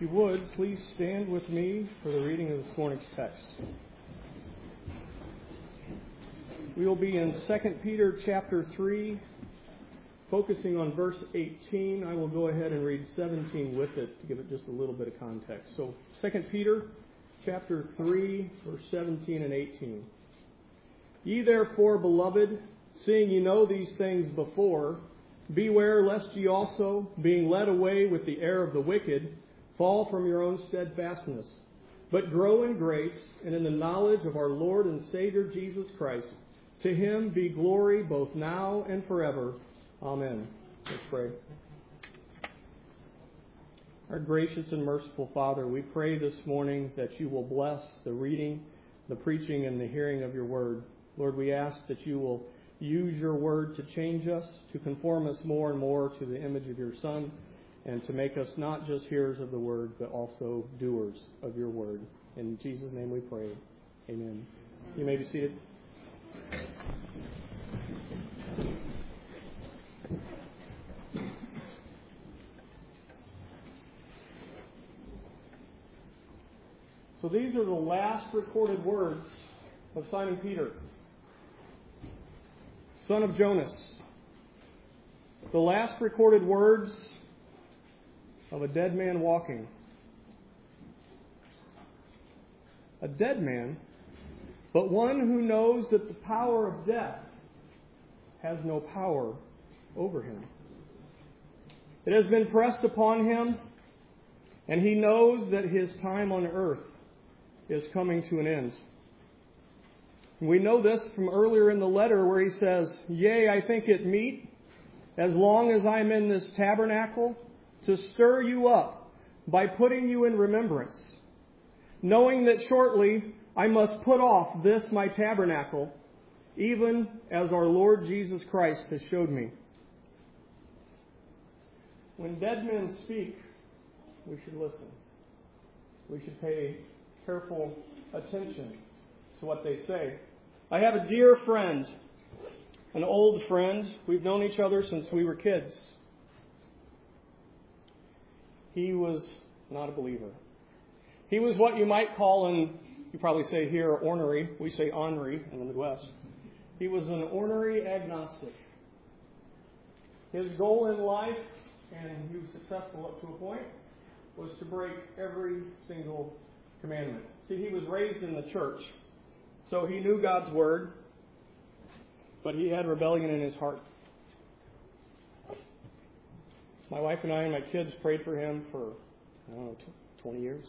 you would, please stand with me for the reading of this morning's text. We will be in 2 Peter chapter 3, focusing on verse 18. I will go ahead and read 17 with it to give it just a little bit of context. So 2 Peter chapter 3, verse 17 and 18. Ye therefore, beloved, seeing ye know these things before, beware lest ye also, being led away with the error of the wicked, fall from your own steadfastness, but grow in grace and in the knowledge of our Lord and Savior Jesus Christ. To him be glory both now and forever. Amen. Let's pray. Our gracious and merciful Father, we pray this morning that you will bless the reading, the preaching, and the hearing of your word. Lord, we ask that you will use your word to change us, to conform us more and more to the image of your Son, and to make us not just hearers of the word, but also doers of your word. In Jesus' name we pray. Amen. You may be seated. So these are the last recorded words of Simon Peter, son of Jonas. The last recorded words of a dead man walking. A dead man, but one who knows that the power of death has no power over him. It has been pressed upon him, and he knows that his time on earth is coming to an end. We know this from earlier in the letter where he says, Yea, I think it meet, as long as I'm in this tabernacle, to stir you up by putting you in remembrance, knowing that shortly I must put off this my tabernacle, even as our Lord Jesus Christ has showed me. When dead men speak, we should listen. We should pay careful attention to what they say. I have a dear friend, an old friend. We've known each other since we were kids. He was not a believer. He was what you might call, and you probably say here, ornery. We say ornery in the Midwest. He was an ornery agnostic. His goal in life, and he was successful up to a point, was to break every single commandment. See, he was raised in the church, so he knew God's word, but he had rebellion in his heart. My wife and I and my kids prayed for him for, 20 years.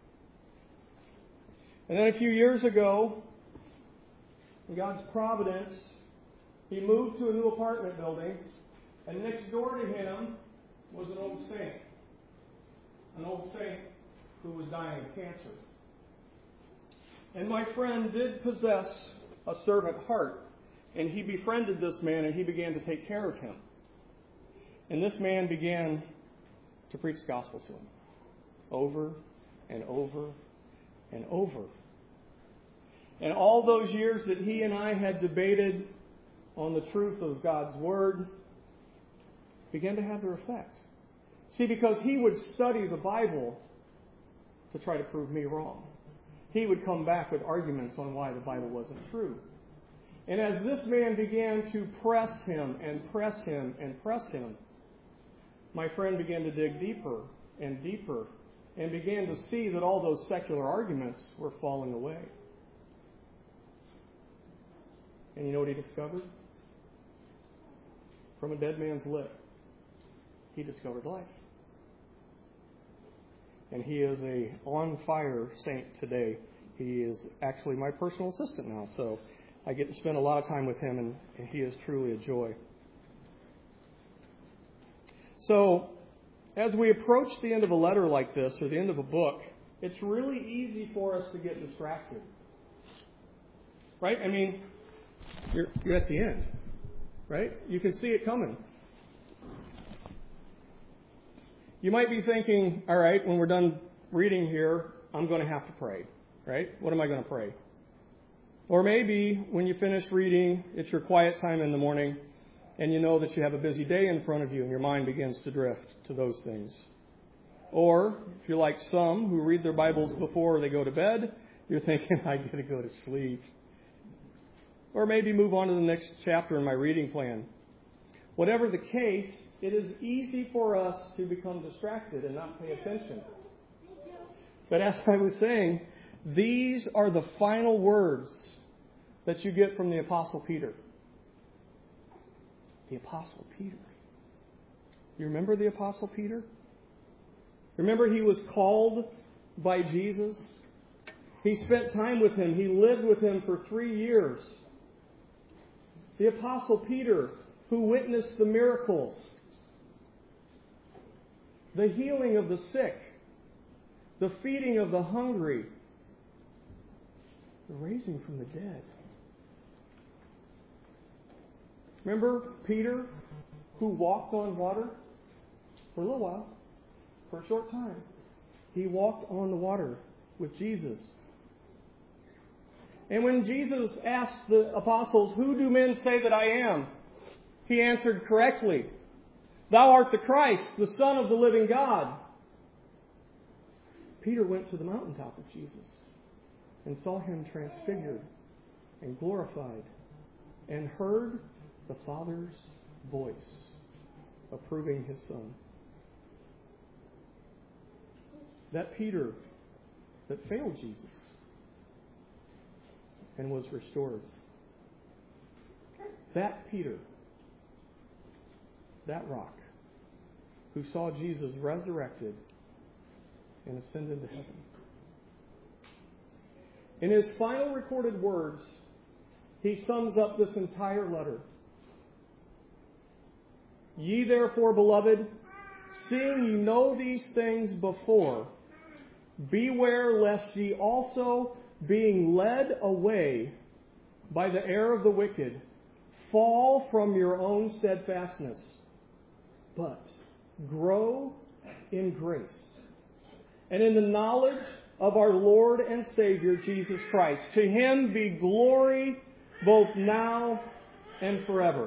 And then a few years ago, in God's providence, he moved to a new apartment building, and next door to him was an old saint. An old saint who was dying of cancer. And my friend did possess a servant heart, and he befriended this man, and he began to take care of him. And this man began to preach the gospel to him over and over and over. And all those years that he and I had debated on the truth of God's word began to have their effect. See, because he would study the Bible to try to prove me wrong. He would come back with arguments on why the Bible wasn't true. And as this man began to press him and press him and press him, my friend began to dig deeper and deeper and began to see that all those secular arguments were falling away. And you know what he discovered? From a dead man's lip, he discovered life. And he is a on-fire saint today. He is actually my personal assistant now, so I get to spend a lot of time with him, and he is truly a joy. So, as we approach the end of a letter like this, or the end of a book, it's really easy for us to get distracted. Right? I mean, you're at the end. Right? You can see it coming. You might be thinking, all right, when we're done reading here, I'm going to have to pray. Right? What am I going to pray? Or maybe when you finish reading, it's your quiet time in the morning, and you know that you have a busy day in front of you, and your mind begins to drift to those things. Or, if you're like some who read their Bibles before they go to bed, you're thinking, I got to go to sleep. Or maybe move on to the next chapter in my reading plan. Whatever the case, it is easy for us to become distracted and not pay attention. But as I was saying, these are the final words that you get from the Apostle Peter. The Apostle Peter. You remember the Apostle Peter? Remember he was called by Jesus? He spent time with him. He lived with him for 3 years. The Apostle Peter, who witnessed the miracles, the healing of the sick, the feeding of the hungry, the raising from the dead. Remember Peter, who walked on water for a little while, for a short time. He walked on the water with Jesus. And when Jesus asked the apostles, "Who do men say that I am?" he answered correctly, "Thou art the Christ, the Son of the living God." Peter went to the mountaintop of Jesus and saw him transfigured and glorified and heard the Father's voice approving his Son. That Peter that failed Jesus and was restored. That Peter, that rock, who saw Jesus resurrected and ascended to heaven. In his final recorded words, he sums up this entire letter. Ye therefore, beloved, seeing ye know these things before, beware lest ye also, being led away by the error of the wicked, fall from your own steadfastness, but grow in grace and in the knowledge of our Lord and Savior Jesus Christ. To him be glory both now and forever.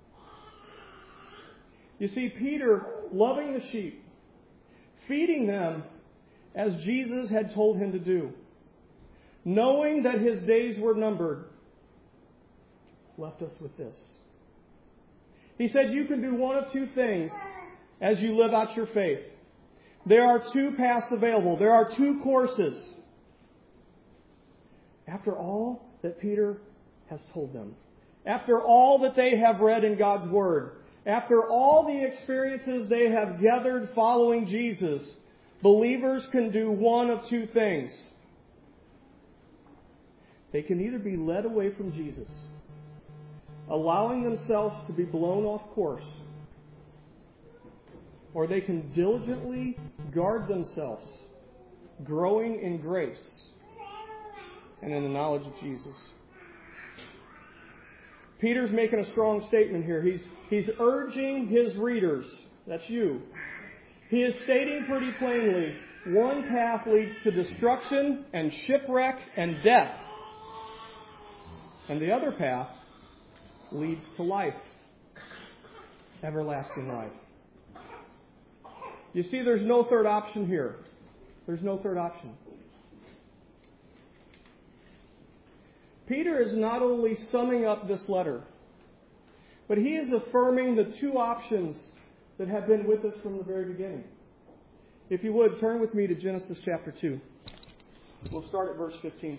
You see, Peter, loving the sheep, feeding them as Jesus had told him to do, knowing that his days were numbered, left us with this. He said, you can do one of two things as you live out your faith. There are two paths available. There are two courses. After all that Peter has told them, after all that they have read in God's Word, after all the experiences they have gathered following Jesus, believers can do one of two things. They can either be led away from Jesus, allowing themselves to be blown off course, or they can diligently guard themselves, growing in grace and in the knowledge of Jesus. Peter's making a strong statement here. He's urging his readers, that's you. He is stating pretty plainly, one path leads to destruction and shipwreck and death. And the other path leads to life, everlasting life. You see, there's no third option here. There's no third option. Peter is not only summing up this letter, but he is affirming the two options that have been with us from the very beginning. If you would, turn with me to Genesis chapter 2. We'll start at verse 15.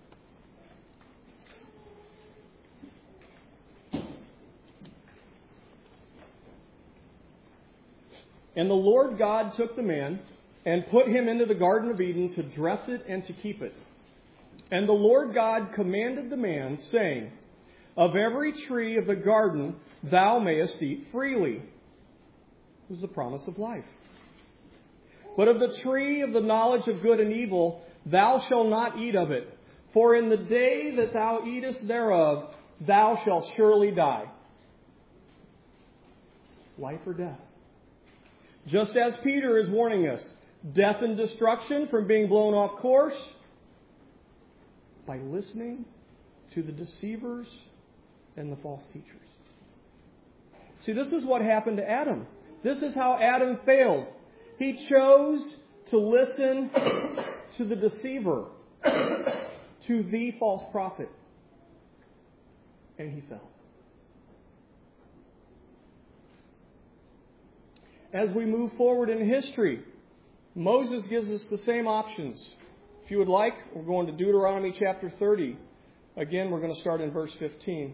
And the Lord God took the man and put him into the Garden of Eden to dress it and to keep it. And the Lord God commanded the man, saying, of every tree of the garden thou mayest eat freely. This is the promise of life. But of the tree of the knowledge of good and evil thou shalt not eat of it. For in the day that thou eatest thereof, thou shalt surely die. Life or death. Just as Peter is warning us, death and destruction from being blown off course by listening to the deceivers and the false teachers. See, this is what happened to Adam. This is how Adam failed. He chose to listen to the deceiver, to the false prophet. And he fell. As we move forward in history, Moses gives us the same options. If you would like, we're going to Deuteronomy chapter 30. Again, we're going to start in verse 15.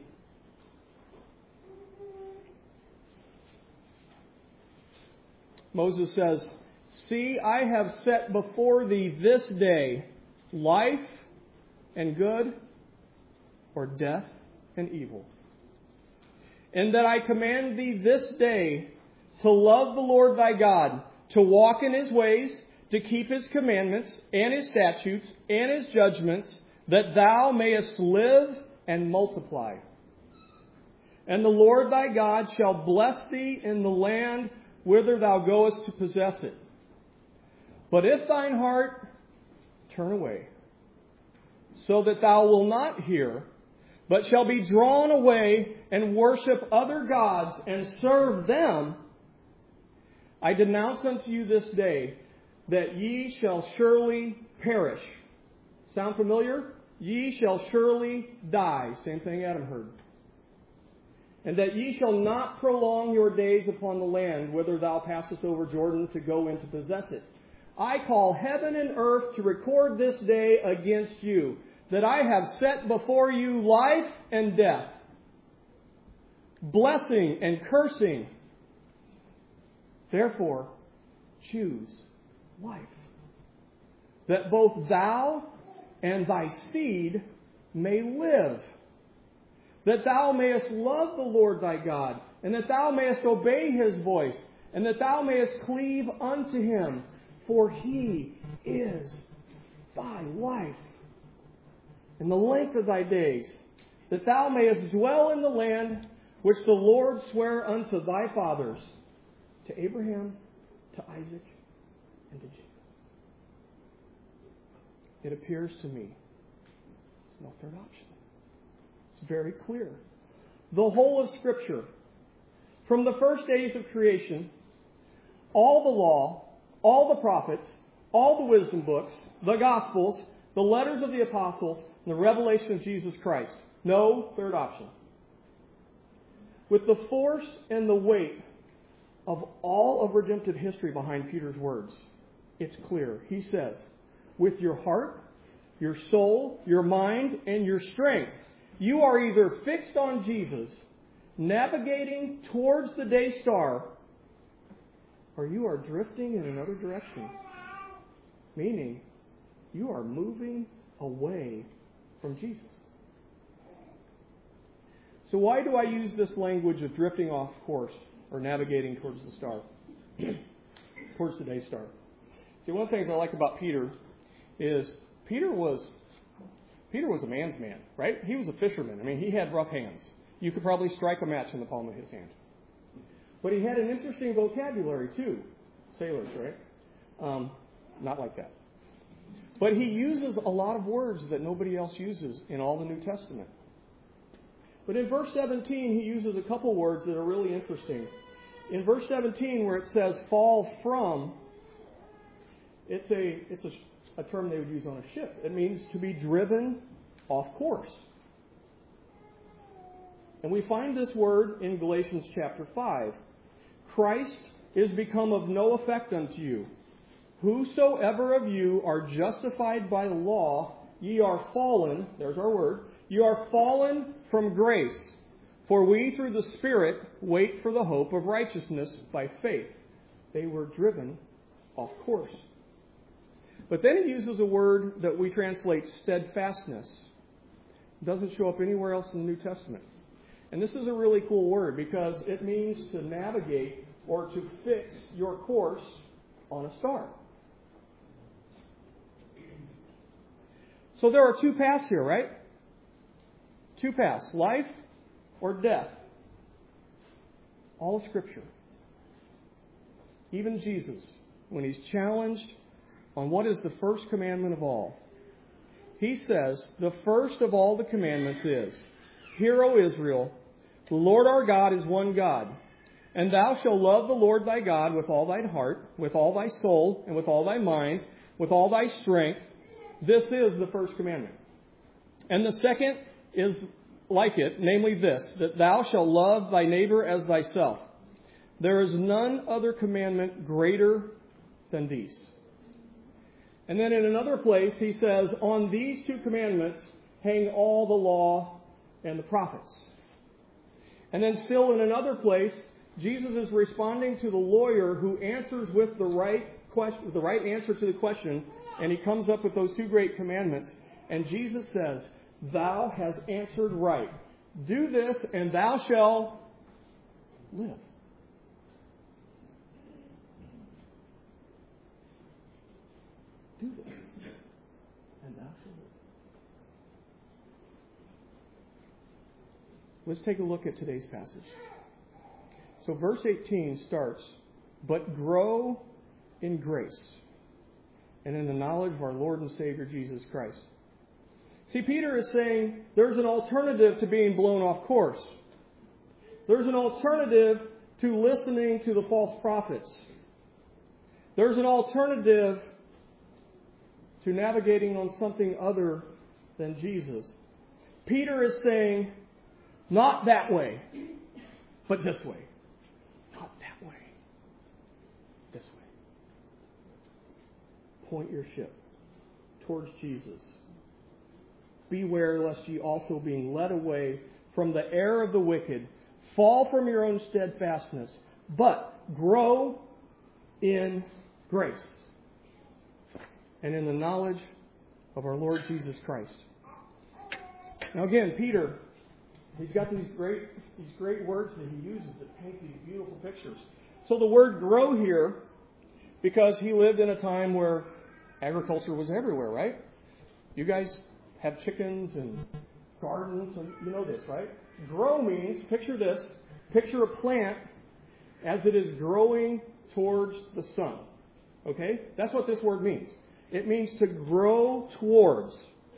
Moses says, "See, I have set before thee this day life and good, or death and evil. And that I command thee this day to love the Lord thy God, to walk in his ways, to keep his commandments and his statutes and his judgments, that thou mayest live and multiply. And the Lord thy God shall bless thee in the land whither thou goest to possess it. But if thine heart turn away, so that thou wilt not hear, but shall be drawn away and worship other gods and serve them, I denounce unto you this day that ye shall surely perish." Sound familiar? "Ye shall surely die." Same thing Adam heard. "And that ye shall not prolong your days upon the land whither thou passest over Jordan to go in to possess it. I call heaven and earth to record this day against you, that I have set before you life and death, blessing and cursing. Therefore, choose life, that both thou and thy seed may live, that thou mayest love the Lord thy God, and that thou mayest obey his voice, and that thou mayest cleave unto him, for he is thy life, and the length of thy days, that thou mayest dwell in the land which the Lord sware unto thy fathers, to Abraham, to Isaac, and to Jacob." It appears to me there's no third option. It's very clear. The whole of Scripture, from the first days of creation, all the law, all the prophets, all the wisdom books, the Gospels, the letters of the apostles, and the revelation of Jesus Christ. No third option. With the force and the weight of all of redemptive history behind Peter's words, it's clear. He says, with your heart, your soul, your mind, and your strength, you are either fixed on Jesus, navigating towards the day star, or you are drifting in another direction. Meaning, you are moving away from Jesus. So why do I use this language of drifting off course or navigating towards the star, towards the day star? See, one of the things I like about Peter is Peter was a man's man, right? He was a fisherman. I mean, he had rough hands. You could probably strike a match in the palm of his hand. But he had an interesting vocabulary too. Sailors, right? Not like that. But he uses a lot of words that nobody else uses in all the New Testament. But in verse 17, he uses a couple words that are really interesting. In verse 17, where it says "fall from," it's a term they would use on a ship. It means to be driven off course. And we find this word in Galatians chapter 5. "Christ is become of no effect unto you. Whosoever of you are justified by the law, ye are fallen," there's our word, "ye are fallen from grace. For we through the Spirit wait for the hope of righteousness by faith." They were driven off course. But then he uses a word that we translate steadfastness. It doesn't show up anywhere else in the New Testament. And this is a really cool word because it means to navigate or to fix your course on a star. So there are two paths here, right? Two paths, life or death. All of Scripture. Even Jesus, when he's challenged on what is the first commandment of all, he says, the first of all the commandments is, "Hear, O Israel, the Lord our God is one God. And thou shalt love the Lord thy God with all thine heart, with all thy soul, and with all thy mind, with all thy strength. This is the first commandment. And the second is like it, namely this, that thou shalt love thy neighbor as thyself. There is none other commandment greater than these. And then in another place, he says, on these two commandments hang all the law and the prophets. And then still in another place, Jesus is responding to the lawyer who answers with the right answer to the question, and he comes up with those two great commandments. And Jesus says, thou hast answered right. Do this, and thou shalt live. Do this, and thou shalt live. Let's take a look at today's passage. So verse 18 starts, but grow in grace and in the knowledge of our Lord and Savior Jesus Christ. See, Peter is saying there's an alternative to being blown off course. There's an alternative to listening to the false prophets. There's an alternative to navigating on something other than Jesus. Peter is saying, not that way, but this way. Not that way. This way. Point your ship towards Jesus. Beware lest ye also, being led away from the error of the wicked, fall from your own steadfastness, but grow in grace and in the knowledge of our Lord Jesus Christ. Now again, Peter, he's got these great words that he uses to paint these beautiful pictures. So the word grow here, because he lived in a time where agriculture was everywhere, right? You guys have chickens and gardens, and you know this, right? Grow means, picture this, picture a plant as it is growing towards the sun. Okay? That's what this word means. It means to grow towards.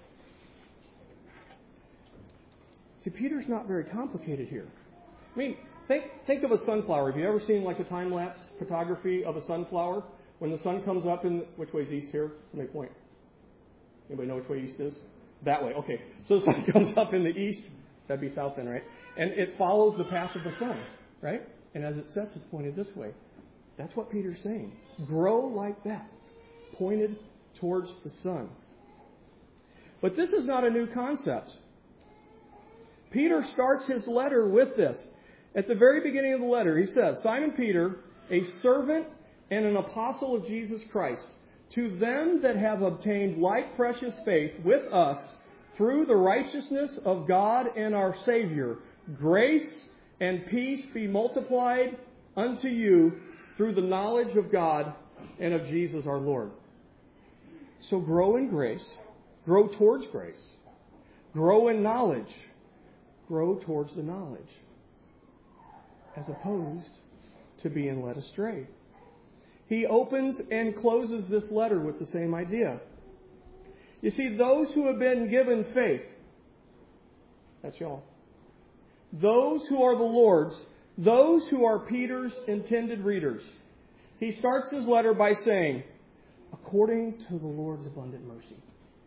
See, Peter's not very complicated here. I mean, think of a sunflower. Have you ever seen like a time-lapse photography of a sunflower? When the sun comes up in, which way is east here? Somebody point. Anybody know which way east is? That way. Okay. So the sun comes up in the east. That'd be south then, right? And it follows the path of the sun, right? And as it sets, it's pointed this way. That's what Peter's saying. Grow like that. Pointed towards the sun. But this is not a new concept. Peter starts his letter with this. At the very beginning of the letter, he says, Simon Peter, a servant and an apostle of Jesus Christ, to them that have obtained like precious faith with us through the righteousness of God and our Savior, grace and peace be multiplied unto you through the knowledge of God and of Jesus our Lord. So grow in grace, grow towards grace, grow in knowledge, grow towards the knowledge, as opposed to being led astray. He opens and closes this letter with the same idea. You see, those who have been given faith, that's y'all. Those who are the Lord's, those who are Peter's intended readers. He starts his letter by saying, according to the Lord's abundant mercy.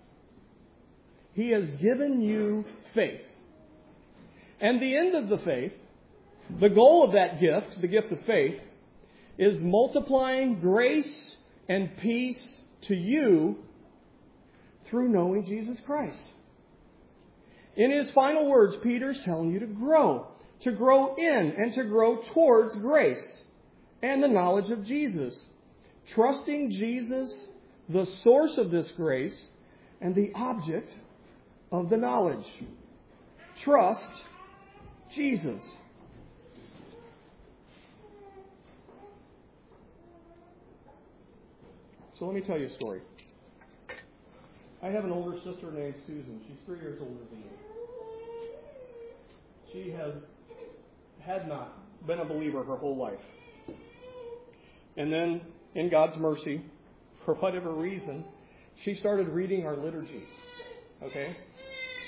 He has given you faith. And the end of the faith, the goal of that gift, the gift of faith, is multiplying grace and peace to you through knowing Jesus Christ. In his final words, Peter's telling you to grow in and to grow towards grace and the knowledge of Jesus. Trusting Jesus, the source of this grace and the object of the knowledge. Trust Jesus. So let me tell you a story. I have an older sister named Susan. She's 3 years older than me. She had not been a believer her whole life. And then, in God's mercy, for whatever reason, she started reading our liturgies. Okay?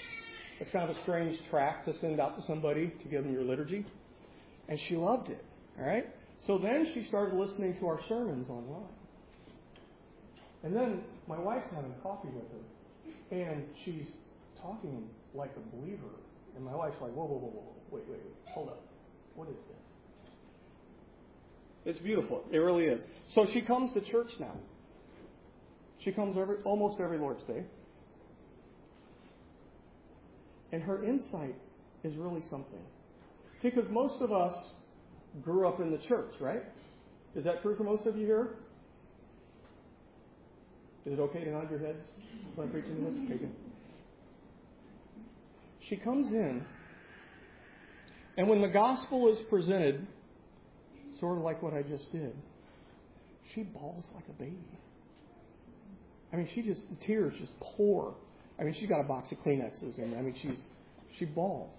It's kind of a strange tract to send out to somebody to give them your liturgy. And she loved it. All right? So then she started listening to our sermons online. And then my wife's having coffee with her, and she's talking like a believer. And my wife's like, whoa, wait, hold up. What is this? It's beautiful. It really is. So she comes to church now. She comes almost every Lord's Day. And her insight is really something. See, because most of us grew up in the church, right? Is that true for most of you here? Is it okay to nod your heads when I'm preaching this? Okay, good. She comes in, and when the gospel is presented, sort of like what I just did, she bawls like a baby. I mean, the tears just pour. I mean, she's got a box of Kleenexes, and I mean, she bawls.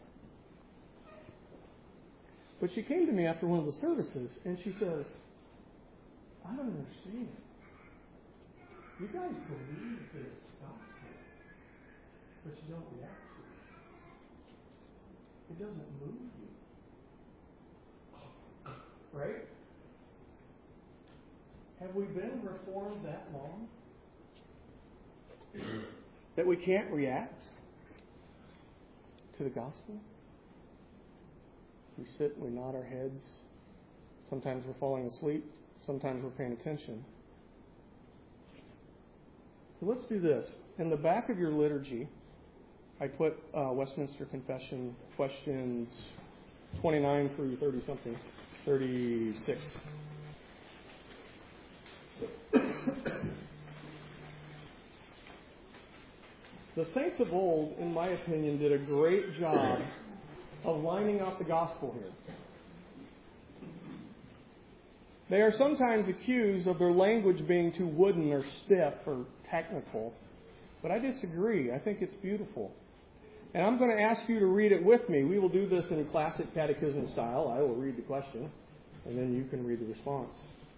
But she came to me after one of the services, and she says, I don't understand. You guys believe this gospel, but you don't react to it. It doesn't move you. Right? Have we been reformed that long that we can't react to the gospel? We sit, we nod our heads. Sometimes we're falling asleep. Sometimes we're paying attention. So let's do this. In the back of your liturgy, I put Westminster Confession questions 29 through 30-something, 36. The saints of old, in my opinion, did a great job of lining up the gospel here. They are sometimes accused of their language being too wooden or stiff or technical, but I disagree. I think it's beautiful. And I'm going to ask you to read it with me. We will do this in classic catechism style. I will read the question, and then you can read the response.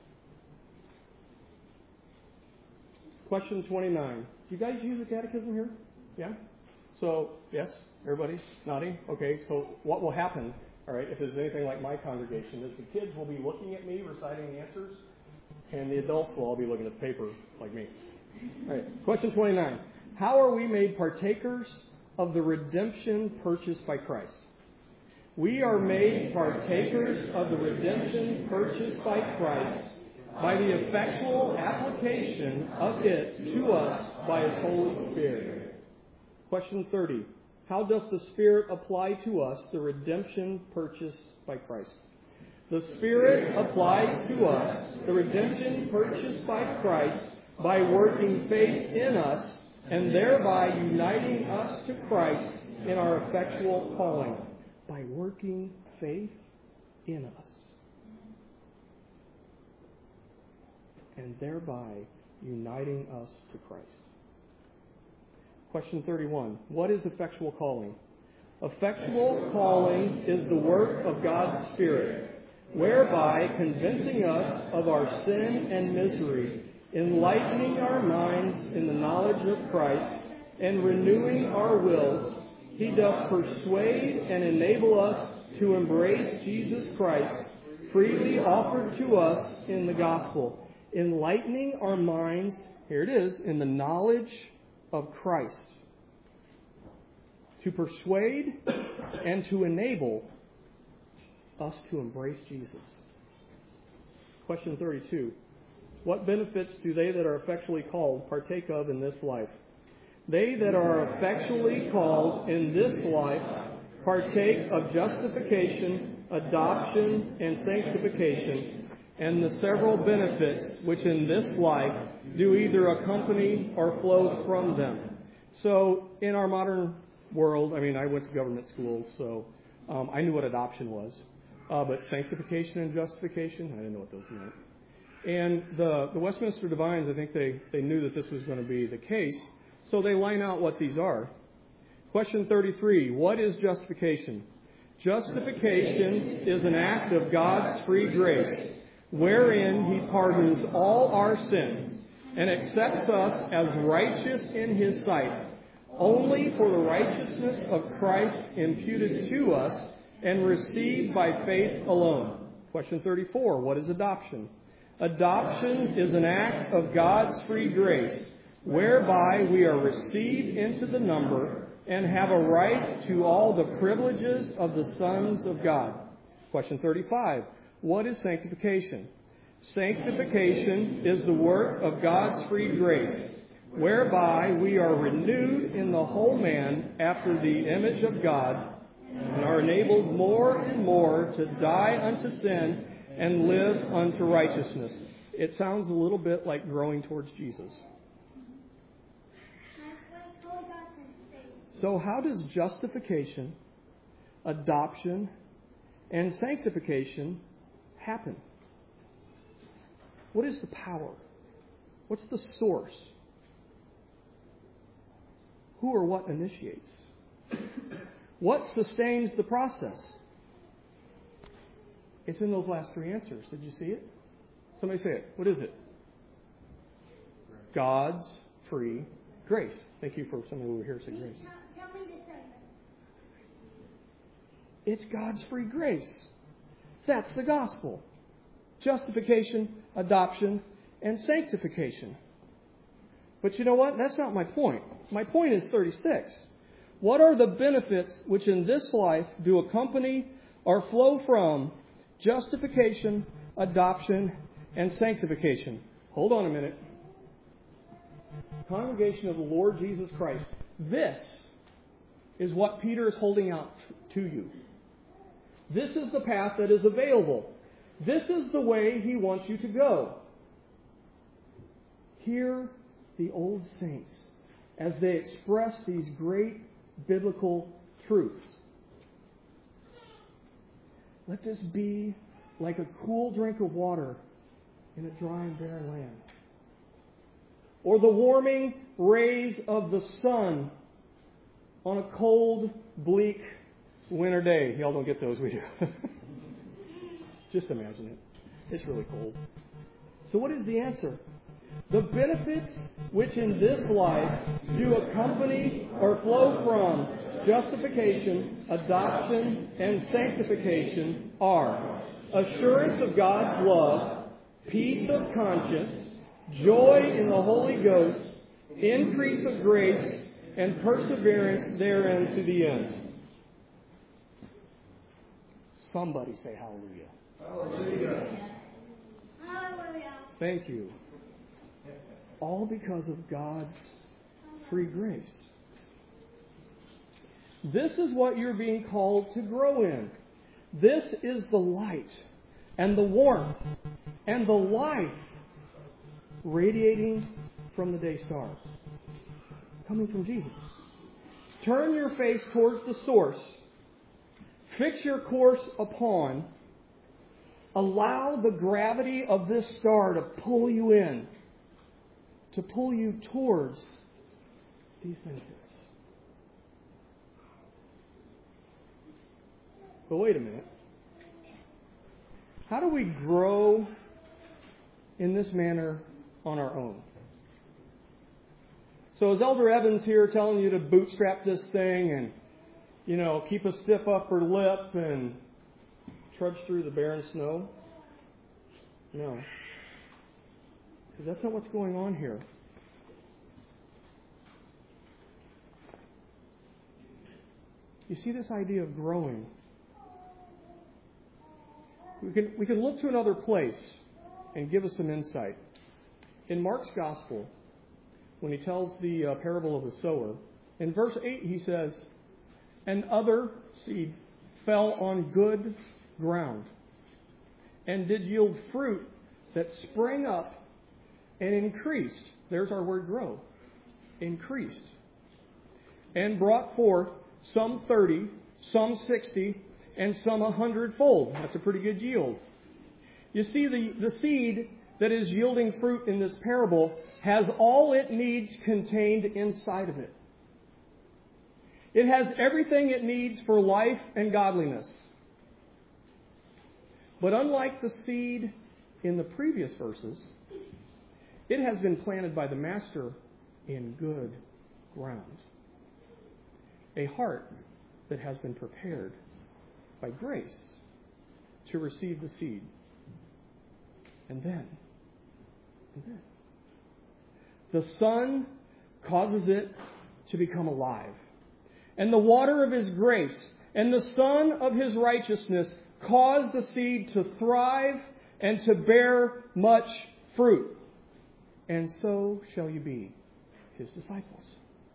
Question 29. Do you guys use the catechism here? Yeah? So, yes? Everybody nodding? Okay, so what will happen, all right, if it's anything like my congregation, is the kids will be looking at me reciting the answers, and the adults will all be looking at the paper like me. All right, question 29. How are we made partakers of the redemption purchased by Christ? We are made partakers of the redemption purchased by Christ by the effectual application of it to us by His Holy Spirit. Question 30. How doth the Spirit apply to us the redemption purchased by Christ? The Spirit applies to us the redemption purchased by Christ by working faith in us and thereby uniting us to Christ in our effectual calling. By working faith in us. And thereby uniting us to Christ. Question 31. What is effectual calling? Effectual calling is the work of God's Spirit, whereby convincing us of our sin and misery, enlightening our minds in the knowledge of Christ, and renewing our wills, He doth persuade and enable us to embrace Jesus Christ, freely offered to us in the gospel, enlightening our minds, here it is, in the knowledge of Christ, to persuade and to enable us to embrace Jesus. Question 32. What benefits do they that are effectually called partake of in this life? They that are effectually called in this life partake of justification, adoption, and sanctification, and the several benefits which in this life do either accompany or flow from them. So in our modern world, I mean, I went to government schools, so I knew what adoption was. But sanctification and justification, I didn't know what those meant. And the Westminster Divines, I think they knew that this was going to be the case, so they line out what these are. Question 33, what is justification? Justification is an act of God's free grace, wherein He pardons all our sin and accepts us as righteous in His sight, only for the righteousness of Christ imputed to us and received by faith alone. Question 34, what is adoption? Adoption is an act of God's free grace, whereby we are received into the number and have a right to all the privileges of the sons of God. Question 35, what is sanctification? Sanctification is the work of God's free grace, whereby we are renewed in the whole man after the image of God, and are enabled more and more to die unto sin and live unto righteousness. It sounds a little bit like growing towards Jesus. So how does justification, adoption, and sanctification happen? What is the power? What's the source? Who or what initiates? What sustains the process? It's in those last three answers. Did you see it? Somebody say it. What is it? God's free grace. Thank you for someone over here saying grace. It's God's free grace. That's the gospel. Justification, adoption, and sanctification. But you know what? That's not my point. My point is 36. What are the benefits which in this life do accompany or flow from justification, adoption, and sanctification? Hold on a minute. Congregation of the Lord Jesus Christ, this is what Peter is holding out to you. This is the path that is available. This is the way he wants you to go. Hear the old saints as they express these great biblical truths. Let this be like a cool drink of water in a dry and barren land, or the warming rays of the sun on a cold, bleak winter day. Y'all don't get those, we do. Just imagine it. It's really cold. So what is the answer? The benefits which in this life do accompany or flow from justification, adoption, and sanctification are assurance of God's love, peace of conscience, joy in the Holy Ghost, increase of grace, and perseverance therein to the end. Somebody say hallelujah. Hallelujah. Hallelujah. Thank you. All because of God's free grace. This is what you're being called to grow in. This is the light and the warmth and the life radiating from the day star, coming from Jesus. Turn your face towards the source. Fix your course upon. Allow the gravity of this star to pull you in, to pull you towards these benefits. But wait a minute. How do we grow in this manner on our own? So is Elder Evans here telling you to bootstrap this thing and, keep a stiff upper lip and trudge through the barren snow? No. Because that's not what's going on here. You see this idea of growing. We can look to another place and give us some insight. In Mark's Gospel, when he tells the parable of the sower, in verse 8 he says, "And other seed fell on good ground, and did yield fruit that sprang up and increased." There's our word grow. Increased. "And brought forth some 30, some 60, and some 100-fold." That's a pretty good yield. You see, the seed that is yielding fruit in this parable has all it needs contained inside of it. It has everything it needs for life and godliness. But unlike the seed in the previous verses, it has been planted by the Master in good ground. A heart that has been prepared by grace. to receive the seed. And then, the Son causes it to become alive. And the water of His grace and the Son of His righteousness cause the seed to thrive and to bear much fruit. And so shall you be His disciples.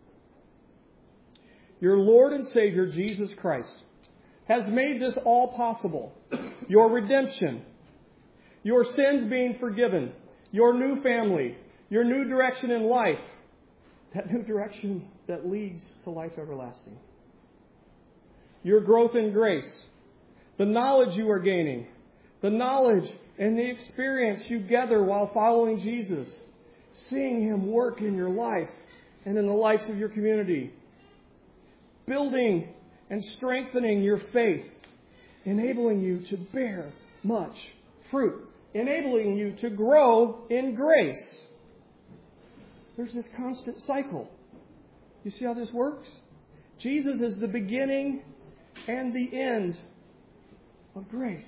Your Lord and Savior, Jesus Christ, has made this all possible. Your redemption, your sins being forgiven, your new family, your new direction in life, that new direction that leads to life everlasting. Your growth in grace, the knowledge you are gaining, the knowledge and the experience you gather while following Jesus, seeing Him work in your life and in the lives of your community, building and strengthening your faith, enabling you to bear much fruit, enabling you to grow in grace. There's this constant cycle. You see how this works? Jesus is the beginning and the end of grace.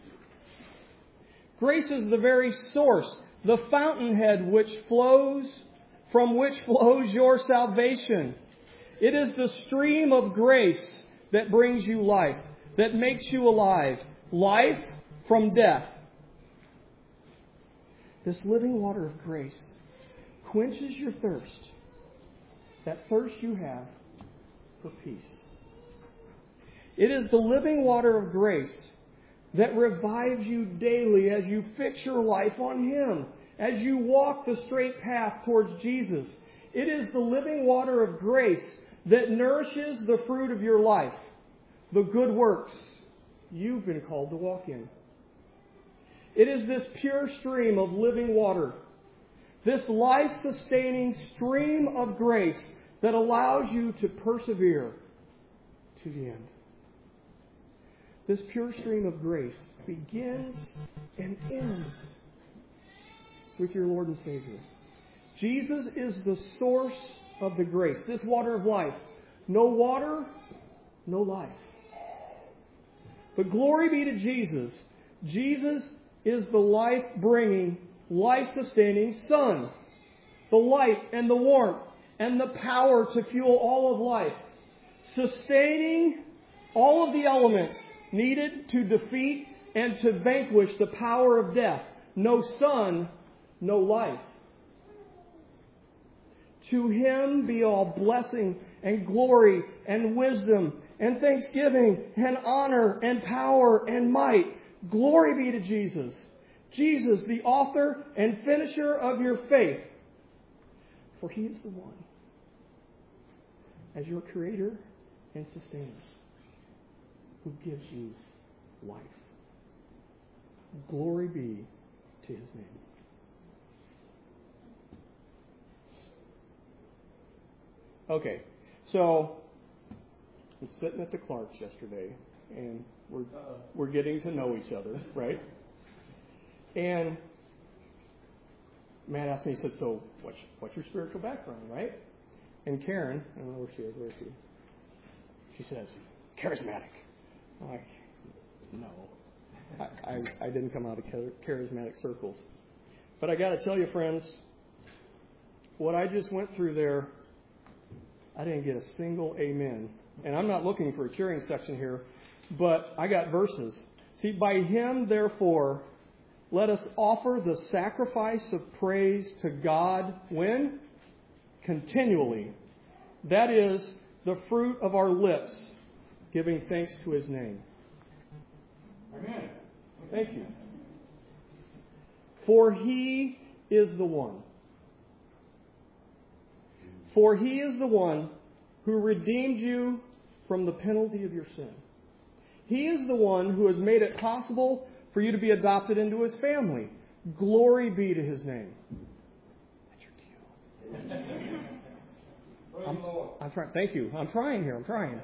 Grace is the very source, the fountainhead from which flows your salvation. It is the stream of grace that brings you life, that makes you alive. Life from death. This living water of grace quenches your thirst, that thirst you have for peace. It is the living water of grace that revives you daily as you fix your life on Him, as you walk the straight path towards Jesus. It is the living water of grace that nourishes the fruit of your life, the good works you've been called to walk in. It is this pure stream of living water, this life-sustaining stream of grace that allows you to persevere to the end. This pure stream of grace begins and ends with your Lord and Savior. Jesus is the source of the grace, this water of life. No water, no life. But glory be to Jesus. Jesus is the life-bringing, life-sustaining Son. The light and the warmth and the power to fuel all of life. Sustaining all of the elements needed to defeat and to vanquish the power of death. No Son, no life. To Him be all blessing and glory and wisdom and thanksgiving and honor and power and might. Glory be to Jesus. Jesus, the author and finisher of your faith. For He is the one, as your Creator and Sustainer, who gives you life. Glory be to His name. Okay, so I was sitting at the Clarks yesterday, and we're getting to know each other, right? And Matt asked me, he said, "So what's your spiritual background, right?" And Karen, I don't know where she is. Where is she? She says, "Charismatic." I'm like, no, I didn't come out of charismatic circles. But I got to tell you, friends, what I just went through there, I didn't get a single amen. And I'm not looking for a cheering section here, but I got verses. See, by Him, therefore, let us offer the sacrifice of praise to God when? Continually. That is the fruit of our lips, giving thanks to His name. Amen. Thank you. For He is the one. For He is the one who redeemed you from the penalty of your sin. He is the one who has made it possible for you to be adopted into His family. Glory be to His name. That's your cue. I'm trying. Thank you. I'm trying here. I'm trying.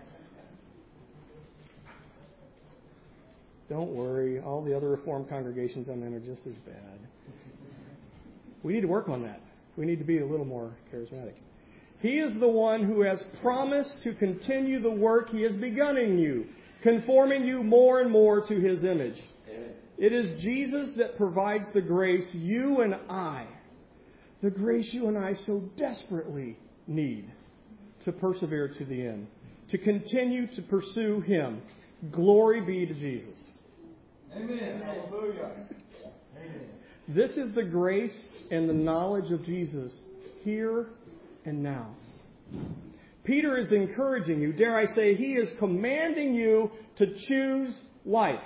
Don't worry. All the other Reformed congregations I'm in are just as bad. We need to work on that. We need to be a little more charismatic. He is the one who has promised to continue the work He has begun in you, conforming you more and more to His image. It is Jesus that provides the grace you and I so desperately need to persevere to the end, to continue to pursue Him. Glory be to Jesus. Amen. Hallelujah. Amen. This is the grace and the knowledge of Jesus here and now. Peter is encouraging you, dare I say, he is commanding you to choose life.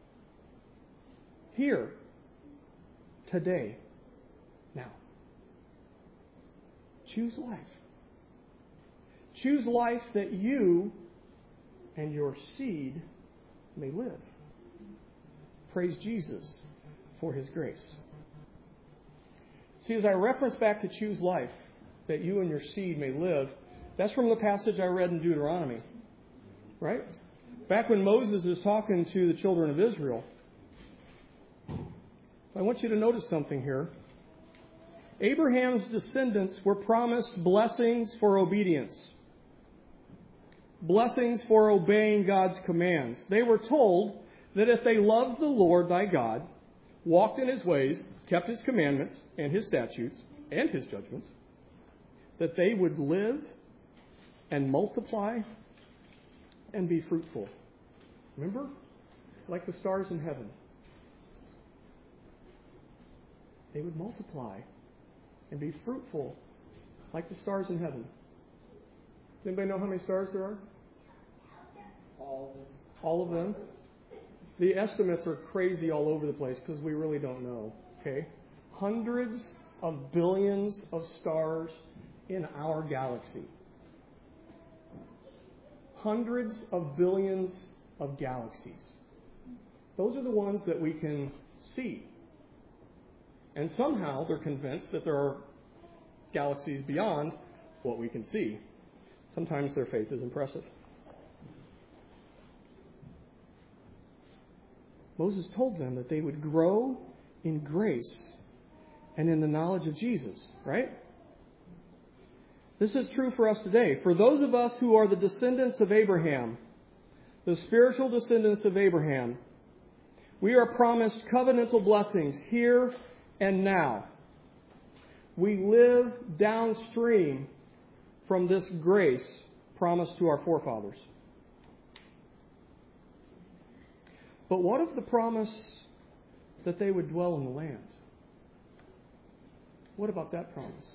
Here, today, now. Choose life. Choose life that you and your seed may live. Praise Jesus for His grace. See, as I reference back to choose life, that you and your seed may live, that's from the passage I read in Deuteronomy. Right? Back when Moses is talking to the children of Israel. I want you to notice something here. Abraham's descendants were promised blessings for obedience. Blessings for obeying God's commands. They were told that if they loved the Lord thy God, walked in His ways, kept His commandments and His statutes and His judgments, that they would live and multiply and be fruitful. Remember? Like the stars in heaven. They would multiply and be fruitful like the stars in heaven. Does anybody know how many stars there are? All of them? The estimates are crazy all over the place because we really don't know. Okay? Hundreds of billions of stars in our galaxy. Hundreds of billions of galaxies. Those are the ones that we can see. And somehow they're convinced that there are galaxies beyond what we can see. Sometimes their faith is impressive. Moses told them that they would grow in grace and in the knowledge of Jesus, right? This is true for us today. For those of us who are the descendants of Abraham, the spiritual descendants of Abraham, we are promised covenantal blessings here and now. We live downstream from this grace promised to our forefathers. But what of the promise that they would dwell in the land? What about that promise?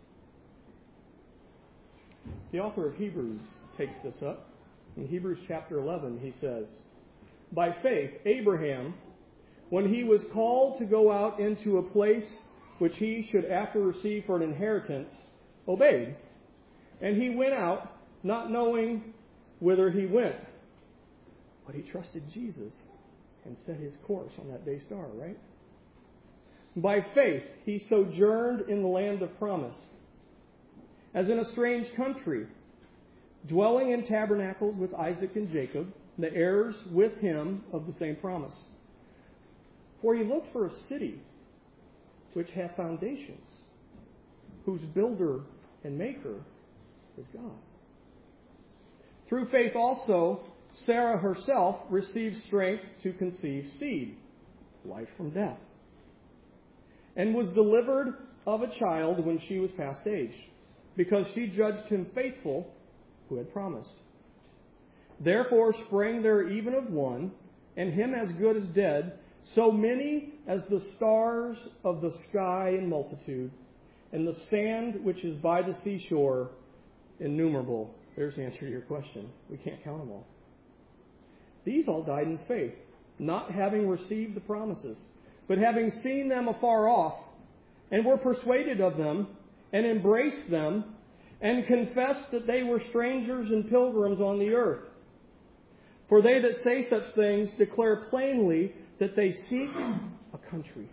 The author of Hebrews takes this up. In Hebrews chapter 11, he says, by faith, Abraham, when he was called to go out into a place which he should after receive for an inheritance, obeyed. And he went out, not knowing whither he went. But he trusted Jesus and set his course on that day star, right? By faith, he sojourned in the land of promise, as in a strange country, dwelling in tabernacles with Isaac and Jacob, the heirs with him of the same promise. For he looked for a city which hath foundations, whose builder and maker is God. Through faith also, Sarah herself received strength to conceive seed, life from death, and was delivered of a child when she was past age, because she judged him faithful who had promised. Therefore sprang there even of one, and him as good as dead, so many as the stars of the sky in multitude, and the sand which is by the seashore innumerable. There's the answer to your question. We can't count them all. These all died in faith, not having received the promises, but having seen them afar off, and were persuaded of them, and embraced them, and confessed that they were strangers and pilgrims on the earth. For they that say such things declare plainly that they seek a country.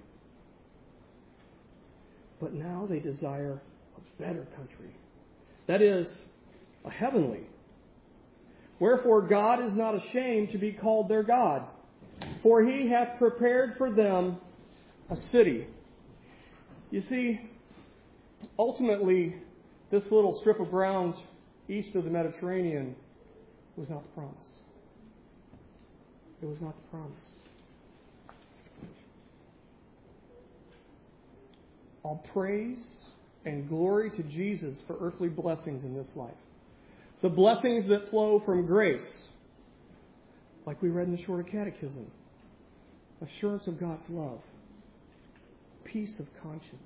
But now they desire a better country. That is, a heavenly. Wherefore God is not ashamed to be called their God, for He hath prepared for them a city. You see, ultimately, this little strip of ground east of the Mediterranean was not the promise. It was not the promise. all praise and glory to Jesus for earthly blessings in this life. The blessings that flow from grace, like we read in the Shorter Catechism. Assurance of God's love. Peace of conscience.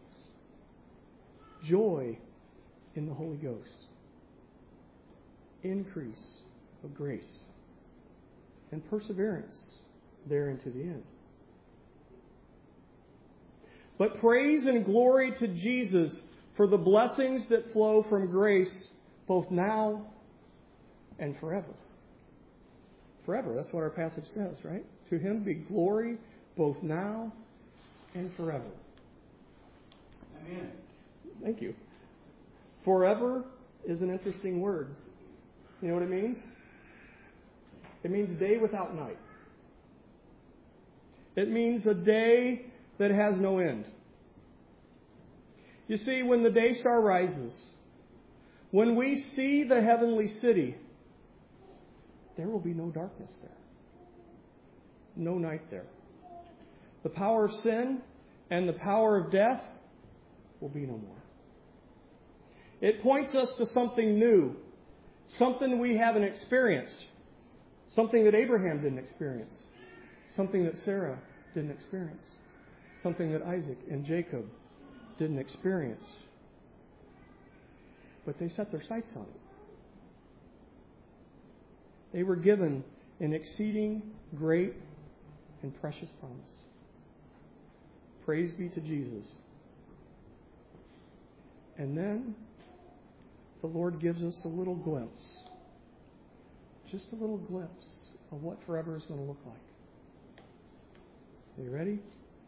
Joy in the Holy Ghost. Increase of grace. And perseverance there into the end. But praise and glory to Jesus for the blessings that flow from grace both now and forever. Forever, that's what our passage says, right? To Him be glory both now and forever. Amen. Thank you. Forever is an interesting word. You know what it means? It means day without night. It means a day that has no end. You see, when the day star rises, when we see the heavenly city, there will be no darkness there. No night there. The power of sin and the power of death will be no more. It points us to something new, something we haven't experienced, something that Abraham didn't experience, something that Sarah didn't experience, something that Isaac and Jacob didn't experience. But they set their sights on it. They were given an exceeding great and precious promise. Praise be to Jesus. And then the Lord gives us a little glimpse, just a little glimpse of what forever is going to look like. Are you ready?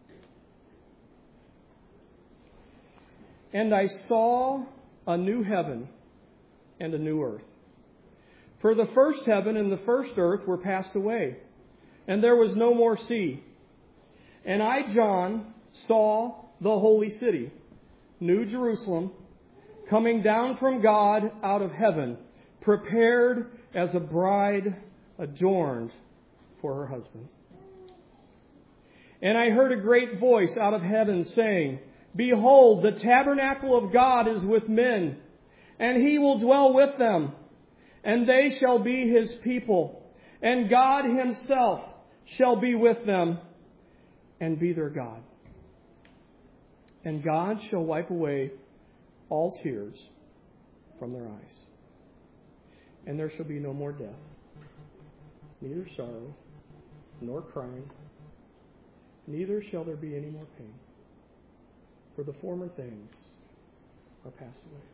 And I saw a new heaven and a new earth. For the first heaven and the first earth were passed away, and there was no more sea. And I, John, saw the holy city, New Jerusalem, coming down from God out of heaven, prepared as a bride adorned for her husband. And I heard a great voice out of heaven saying, Behold, the tabernacle of God is with men, and He will dwell with them, and they shall be His people, and God Himself shall be with them, and be their God. And God shall wipe away all tears from their eyes. And there shall be no more death, neither sorrow, nor crying, neither shall there be any more pain. For the former things are passed away.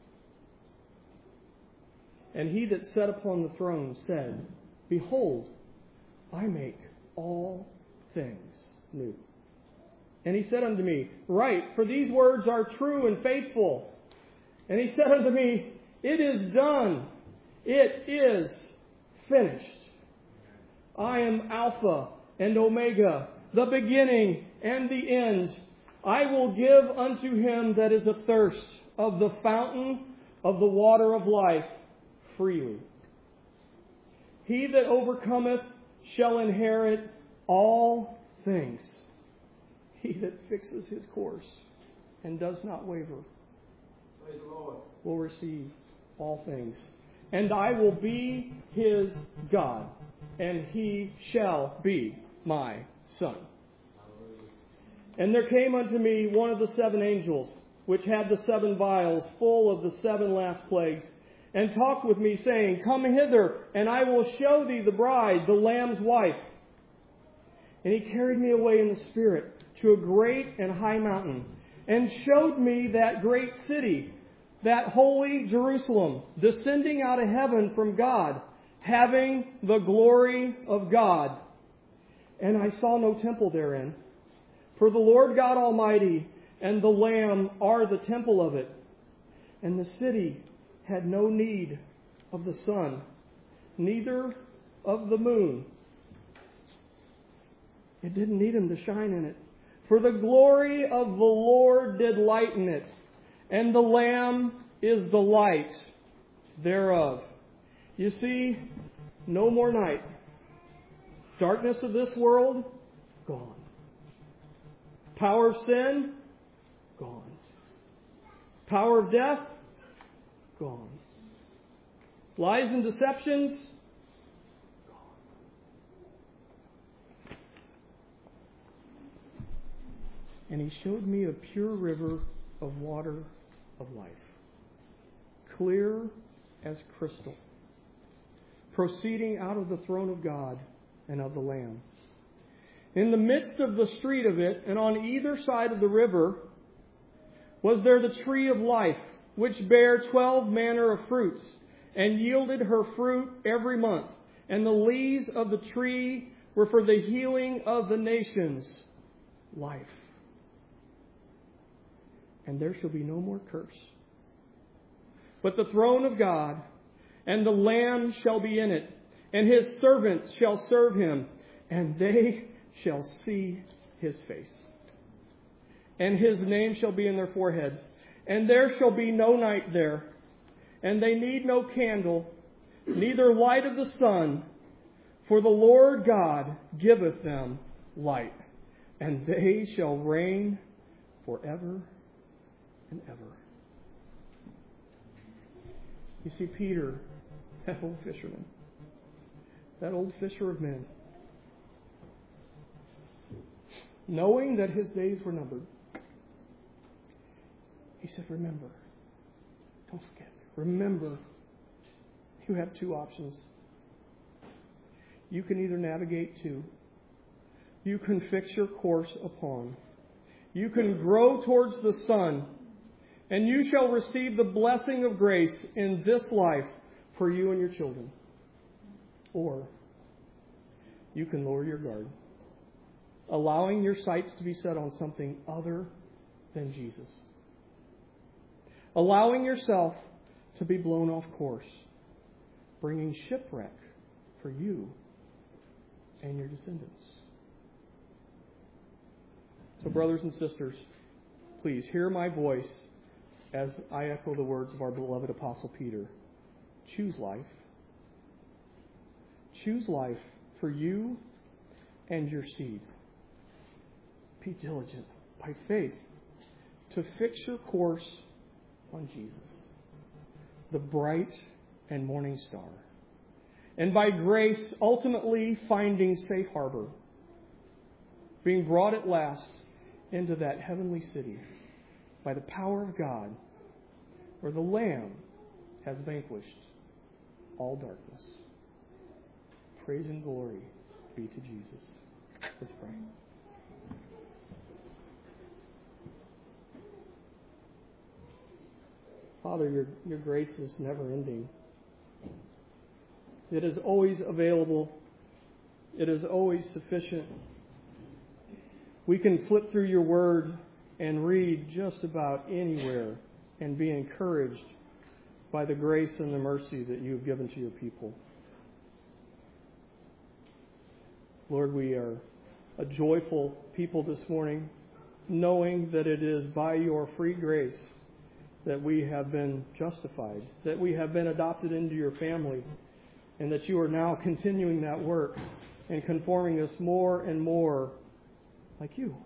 And He that sat upon the throne said, Behold, I make all things new. And He said unto me, Write, for these words are true and faithful. And He said unto me, It is done. It is finished. I am Alpha and Omega, the beginning and the end. I will give unto him that is athirst of the fountain of the water of life freely. He that overcometh shall inherit all things. He that fixes his course and does not waver Praise the Lord. will receive all things. And I will be his God, and he shall be my son. And there came unto me one of the seven angels, which had the seven vials full of the seven last plagues, and talked with me, saying, Come hither, and I will show thee the bride, the Lamb's wife. And he carried me away in the Spirit to a great and high mountain, and showed me that great city, that holy Jerusalem, descending out of heaven from God, having the glory of God. And I saw no temple therein, for the Lord God Almighty and the Lamb are the temple of it. And the city had no need of the sun, neither of the moon. It didn't need him to shine in it. For the glory of the Lord did lighten it, and the Lamb is the light thereof. You see, no more night. Darkness of this world, gone. Power of sin, gone. Power of death, gone. Lies and deceptions, gone. And He showed me a pure river of water of life, clear as crystal, proceeding out of the throne of God and of the Lamb. In the midst of the street of it, and on either side of the river, was there the tree of life, which bare 12 manner of fruits, and yielded her fruit every month. And the leaves of the tree were for the healing of the nations. Life. And there shall be no more curse. But the throne of God and the Lamb shall be in it, and His servants shall serve Him, and they shall see His face. And His name shall be in their foreheads. And there shall be no night there. And they need no candle, neither light of the sun. For the Lord God giveth them light. And they shall reign forever and ever. You see, Peter, that old fisherman, that old fisher of men, knowing that his days were numbered, he said, remember, don't forget, remember, you have two options. You can either navigate to, you can fix your course upon, you can grow towards the sun, and you shall receive the blessing of grace in this life for you and your children. Or you can lower your guard, allowing your sights to be set on something other than Jesus. Allowing yourself to be blown off course, bringing shipwreck for you and your descendants. So, brothers and sisters, please hear my voice as I echo the words of our beloved Apostle Peter. Choose life. Choose life for you and your seed. Be diligent by faith to fix your course on Jesus, the bright and morning star, and by grace ultimately finding safe harbor, being brought at last into that heavenly city by the power of God, where the Lamb has vanquished all darkness. Praise and glory be to Jesus. Let's pray. Father, your grace is never ending. It is always available. It is always sufficient. We can flip through your word and read just about anywhere and be encouraged by the grace and the mercy that you have given to your people. Lord, we are a joyful people this morning, knowing that it is by your free grace that we have been justified, that we have been adopted into your family, and that you are now continuing that work and conforming us more and more like you.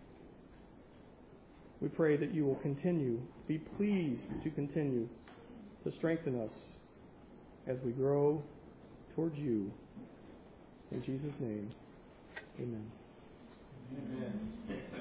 We pray that you will continue, be pleased to continue to strengthen us as we grow towards you. In Jesus' name, amen. Amen.